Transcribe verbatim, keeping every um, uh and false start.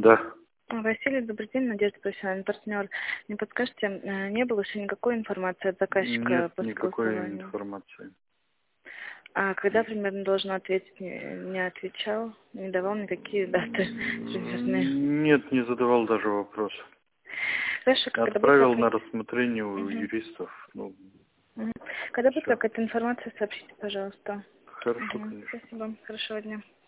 Да. Василий, добрый день, Надежда профессиональный партнер. Не подскажете, э, не было еще никакой информации от заказчика Нет после никакой голосования? информации. А когда примерно должен ответить? Не, не отвечал, не давал никакие даты примерные. Нет, не задавал даже вопрос. Хорошо, когда будет Отправил на какая-то... рассмотрение у Мгм. юристов. Ну, Мгм. Когда будет все. какая-то информация, сообщите, пожалуйста. Хорошо, Мгм. конечно. Спасибо, хорошего дня.